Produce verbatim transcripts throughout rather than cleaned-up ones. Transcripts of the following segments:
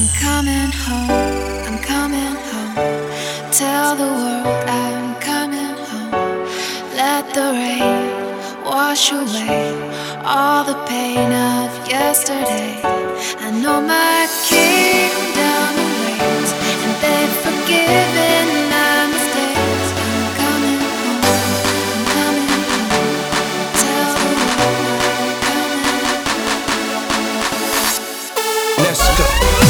I'm coming home, I'm coming home. Tell the world I'm coming home. Let the rain wash away all the pain of yesterday. I know my kingdom awaits, and they've forgiven my mistakes. I'm coming home, I'm coming home. Tell the world I'm coming home. Let's go.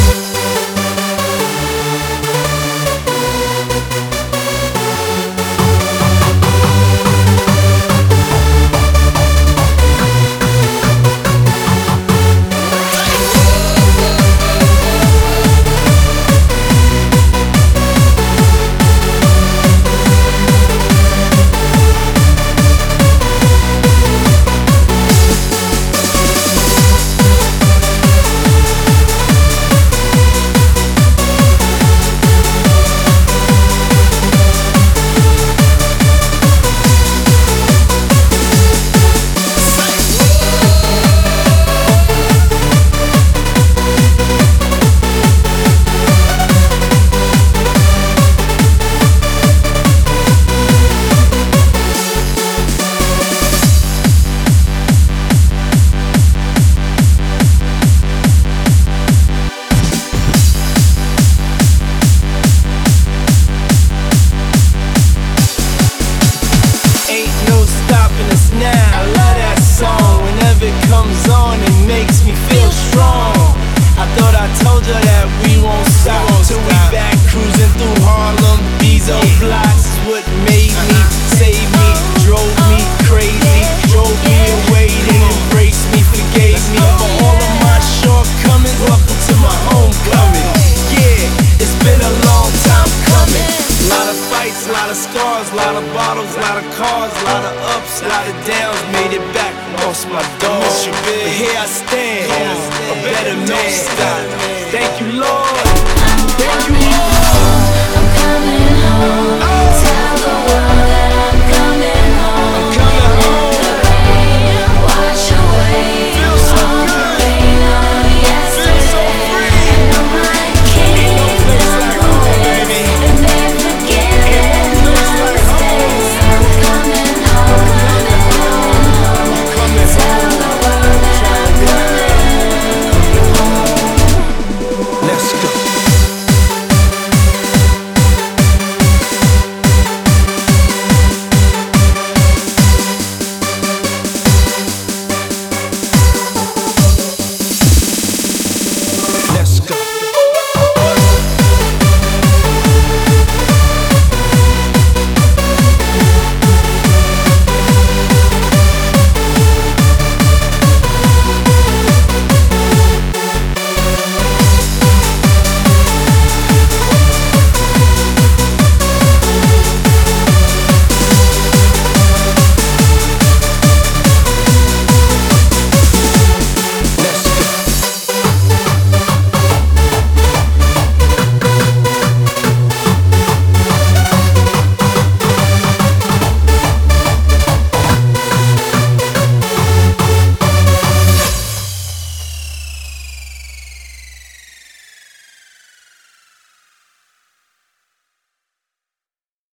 Lot of bottles, lot of cars, lot of ups, lot of downs. Made it back, lost my dog. But here I stand, a better man. Thank you, Lord.